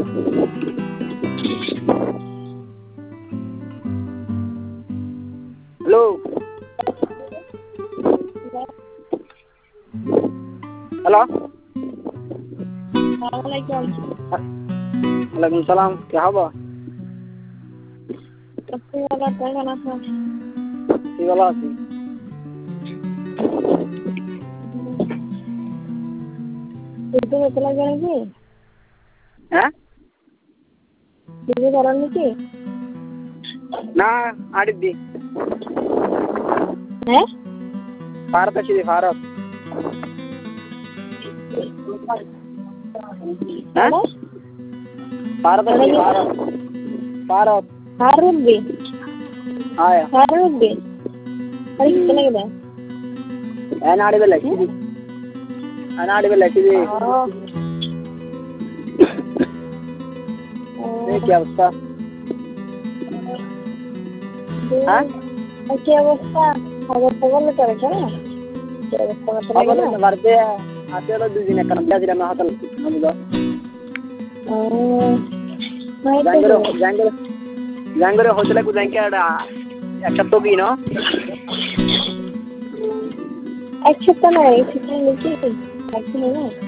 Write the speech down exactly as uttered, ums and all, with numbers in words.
hello hello वालेकुम सलाम क्या हुआ वाला क्या गाना था ये वाला सी itu betul lagi lagi हैं ini orang ni ना आडिद्दी eh भारत अच्छी भारत हैं भारत अच्छी भारत भारत harus be आया harus be hari kita lagi dah है ना आड़ी पे लगी थी है ना आड़ी पे लगी थी ये क्या उसका हाँ क्या अवस्था अगर पगल करे क्या क्या अवस्था मतलब अब लोग मरते हैं आते लोग दूसरी ने करम क्या जिला में हाथल हम लोग जंगलो जंगलो जंगलो होटल को जाएंगे अड़ा एक तो भी ना एक तो नहीं एक तो नहीं कि एक तो नहीं